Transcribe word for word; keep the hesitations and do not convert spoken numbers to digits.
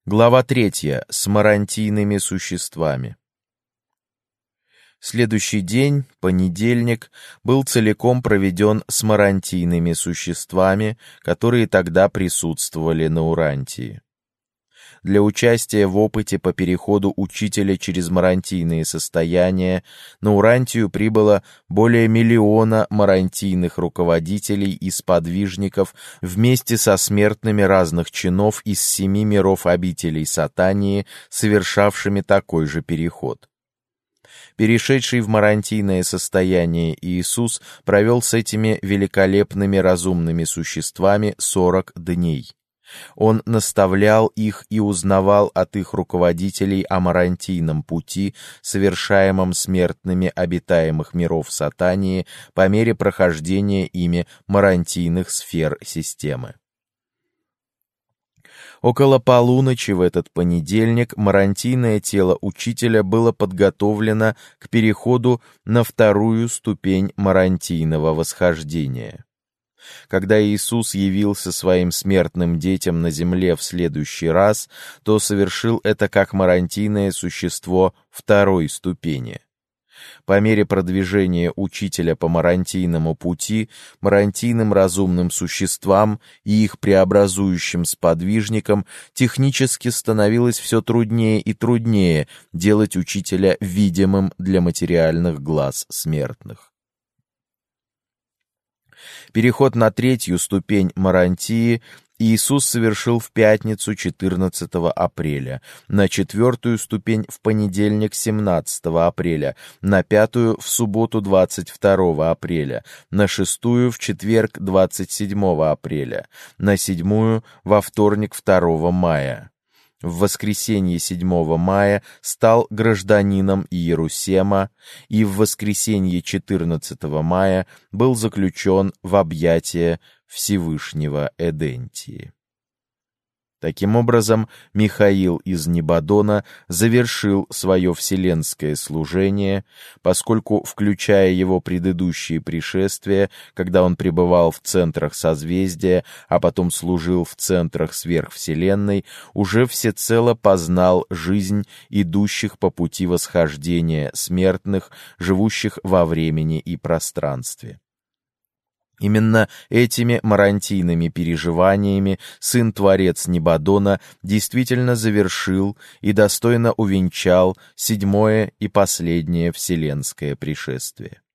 Глава третья. С марантийными существами. Следующий день, понедельник, был целиком проведен с марантийными существами, которые тогда присутствовали на Урантии. Для участия в опыте по переходу учителя через марантийные состояния на Урантию прибыло более миллиона марантийных руководителей и сподвижников вместе со смертными разных чинов из семи миров обителей Сатании, совершавшими такой же переход. Перешедший в марантийное состояние Иисус провел с этими великолепными разумными существами сорок дней. Он наставлял их и узнавал от их руководителей о марантийном пути, совершаемом смертными обитаемых миров Сатании по мере прохождения ими марантийных сфер системы. Около полуночи в этот понедельник марантийное тело учителя было подготовлено к переходу на вторую ступень марантийного восхождения. Когда Иисус явился своим смертным детям на земле в следующий раз, то совершил это как марантийное существо второй ступени. По мере продвижения учителя по марантийному пути, марантийным разумным существам и их преобразующим сподвижникам технически становилось все труднее и труднее делать учителя видимым для материальных глаз смертных. Переход на третью ступень марантии Иисус совершил в пятницу четырнадцатого апреля, на четвертую ступень в понедельник семнадцатого апреля, на пятую в субботу двадцать второго апреля, на шестую в четверг двадцать седьмого апреля, на седьмую во вторник второго мая. В воскресенье седьмого мая стал гражданином Иерусема и в воскресенье четырнадцатого мая был заключен в объятия Всевышнего Эдентии. Таким образом, Михаил из Небадона завершил свое вселенское служение, поскольку, включая его предыдущие пришествия, когда он пребывал в центрах созвездия, а потом служил в центрах сверхвселенной, уже всецело познал жизнь идущих по пути восхождения смертных, живущих во времени и пространстве. Именно этими марантийными переживаниями Сын-Творец Небадона действительно завершил и достойно увенчал седьмое и последнее вселенское пришествие.